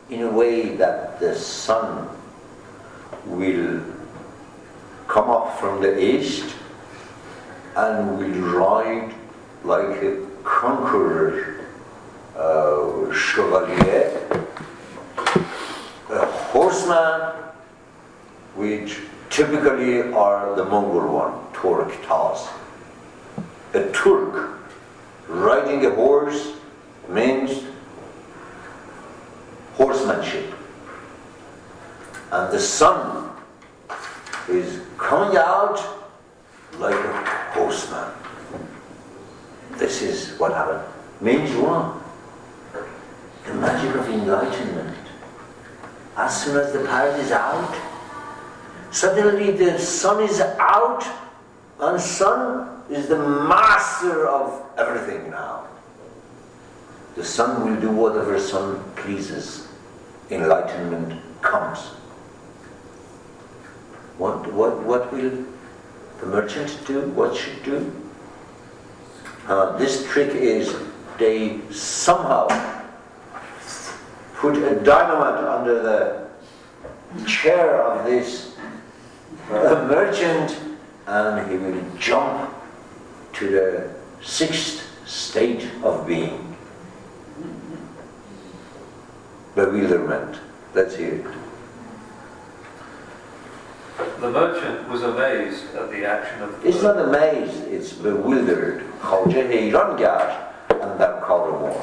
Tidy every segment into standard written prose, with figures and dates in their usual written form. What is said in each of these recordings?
in a way that the sun will come up from the east and will ride like a conqueror, chevalier, a horseman, which typically are the Mongol one, Turk Taz. A Turk riding a horse means horsemanship. And the sun is coming out like a horseman. This is what happened. Means what? The magic of enlightenment. As soon as the parrot is out, suddenly the sun is out, and sun is the master of everything now. The sun will do whatever sun pleases. Enlightenment comes. What will the merchant do? What should do? This trick is they somehow put a dynamite under the chair of this merchant, and he will jump to the sixth state of being. Bewilderment. Let's hear it. The merchant was amazed at the action of the It's not amazed, it's bewildered. خواجه حیران گشت اندر کار ما.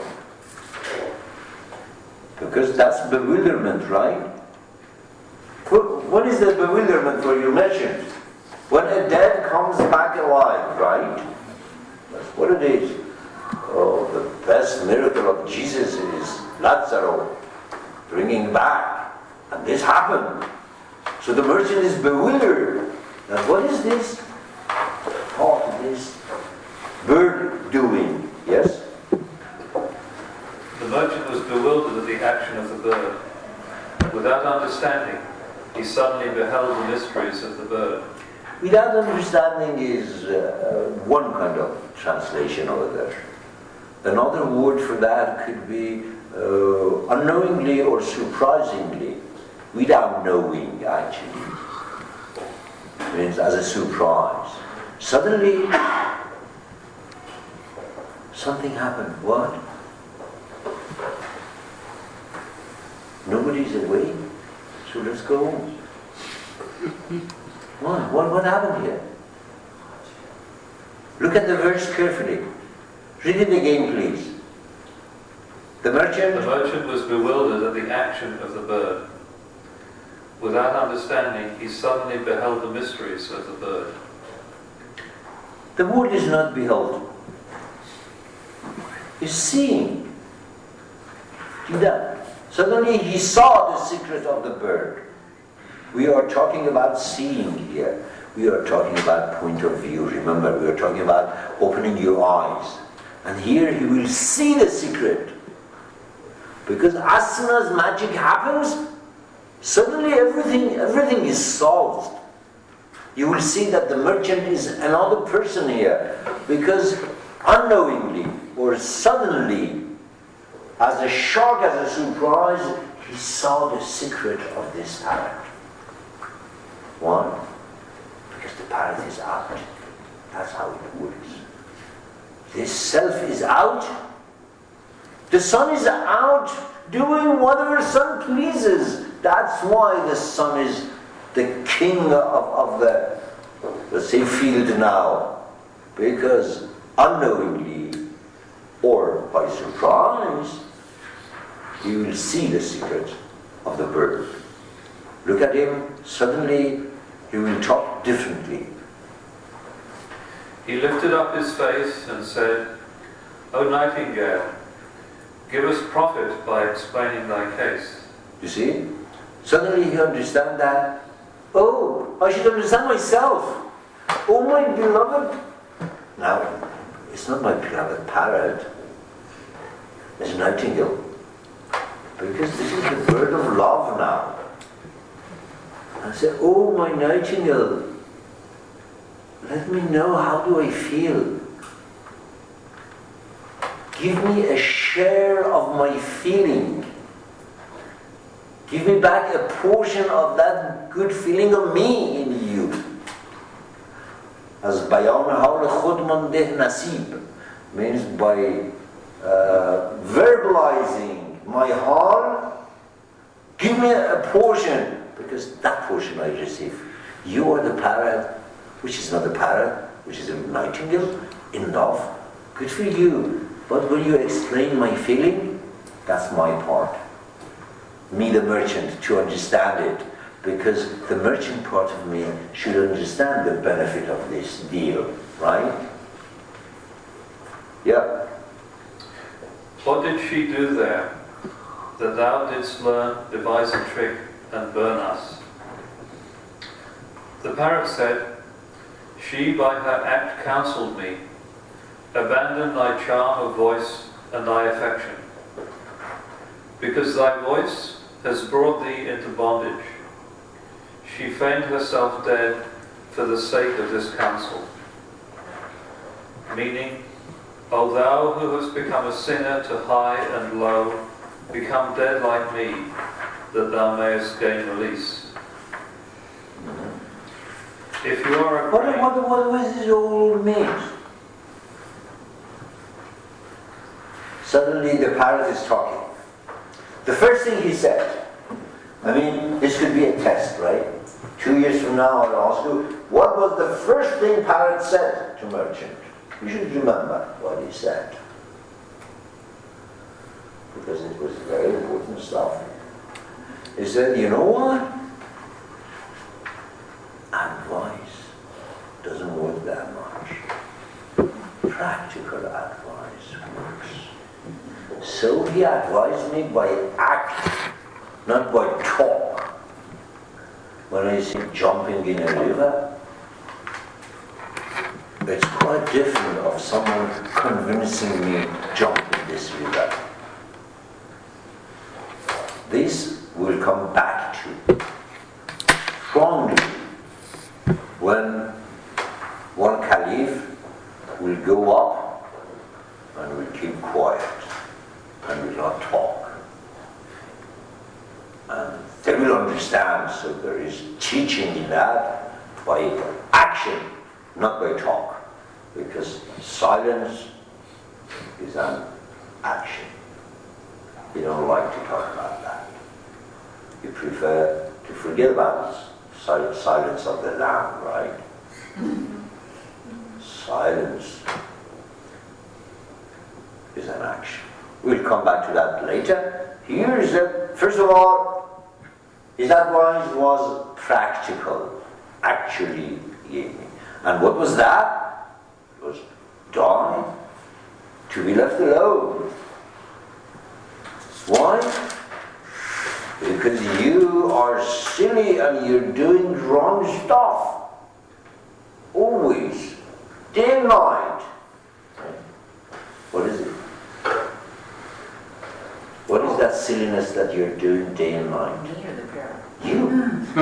Because that's bewilderment, right? What is the bewilderment for your merchant? When a dead comes back alive, right? That's what it is. Oh, the best miracle of Jesus is Lazarus bringing back. And this happened. So the merchant is bewildered. Now what is this? What is this bird doing? Yes? The merchant was bewildered at the action of the bird. Without understanding, he suddenly beheld the mysteries of the bird. Without understanding is one kind of translation over there. Another word for that could be unknowingly or surprisingly. Without knowing, actually. It means as a surprise. Suddenly, something happened. What? Nobody's awake, so let's go on. What happened here? Look at the verse carefully. Read it again, please. The merchant was bewildered at the action of the bird. Without understanding, he suddenly beheld the mysteries of the bird. The word is not behold. He's seeing. Suddenly he saw the secret of the bird. We are talking about seeing here. We are talking about point of view. Remember, we are talking about opening your eyes. And here he will see the secret. Because as soon as magic happens, suddenly everything is solved. You will see that the merchant is another person here, because unknowingly or suddenly, as a shock, as a surprise, he saw the secret of this parrot. Why? Because the parrot is out. That's how it works. This self is out. The sun is out doing whatever sun pleases. That's why the sun is the king of the, let's say, field now. Because unknowingly or by surprise, you will see the secret of the bird. Look at him, suddenly he will talk differently. He lifted up his face and said, "O nightingale, give us profit by explaining thy case." You see? Suddenly he understands that, oh, I should understand myself. Oh, my beloved. Now, it's not my beloved parrot. It's a nightingale. Because this is the bird of love now. I say, oh, my nightingale, let me know, how do I feel? Give me a share of my feeling. Give me back a portion of that good feeling of me in you. As bayan haul khud mandeh nasib means by verbalizing my heart, give me a portion, because that portion I receive. You are the parrot, which is not a parrot, which is a nightingale, enough, good for you. But when you explain my feeling, that's my part. Me, the merchant, to understand it, because the merchant part of me should understand the benefit of this deal, right? Yeah. What did she do there, that thou didst learn, devise a trick, and burn us? The parrot said, she by her act counselled me, abandon thy charm of voice and thy affection, because thy voice has brought thee into bondage. She feigned herself dead for the sake of this counsel. Meaning, O thou who hast become a sinner to high and low, become dead like me, that thou mayest gain release. If you are a What does this all mean? Suddenly the parrot is talking. The first thing he said, I mean, this could be a test, right? 2 years from now I'll ask you, what was the first thing parrot said to merchant? You should remember what he said, because it was very important stuff. He said, you know what? Advice doesn't work that much. Practical advice works. So he advised me by act, not by talk. When I see jumping in a river, it's quite different of someone convincing me jump in this river. This will come back to strongly when one caliph will go up and will keep quiet and will not talk. And they will understand, so there is teaching in that by action, not by talk. Because silence is an action. You don't like to talk about that. You prefer to forget about silence of the lamb, right? Silence is an action. We'll come back to that later. Here is that, first of all, his advice was practical, actually gave me. And what was that? It was die, to be left alone. Why? Because you are silly and you're doing wrong stuff. Always. Day and night. What is it? What is that silliness that you're doing day and night? Me or the parrot? You.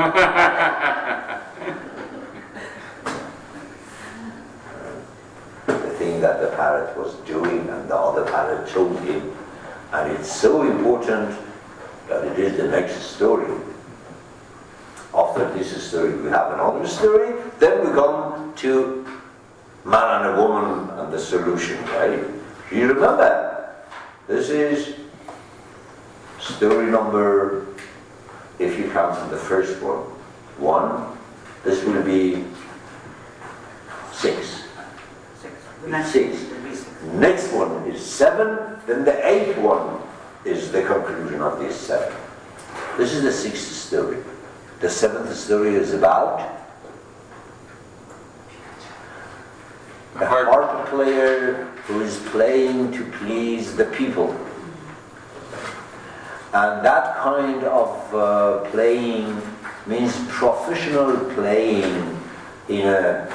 The thing that the parrot was doing and the other parrot told him, and it's so important that it is the next story. After this story we have another story, then we come to man and a woman and the solution, right? You remember? This is story number, if you count from the first one, this will be 6. Six. Next one is 7, then the 8th one is the conclusion of this 7. This is the 6th story. The 7th story is about a harp player who is playing to please the people. And that kind of playing means professional playing in a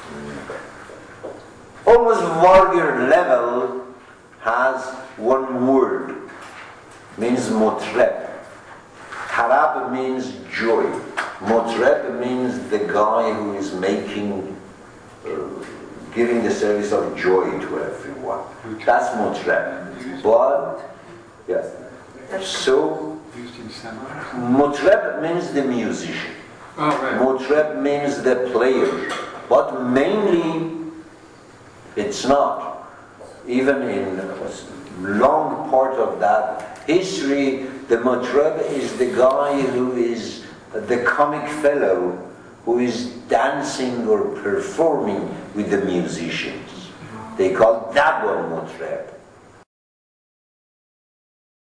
almost vulgar level, has one word, means motreb. Tarab means joy. Motreb means the guy who is making, giving the service of joy to everyone. That's motreb. But, yes. So, Used in Mutreb means the musician. Oh, right. Mutreb means the player. But mainly, it's not. Even in long part of that history, the mutreb is the guy who is the comic fellow who is dancing or performing with the musicians. They call that one mutreb.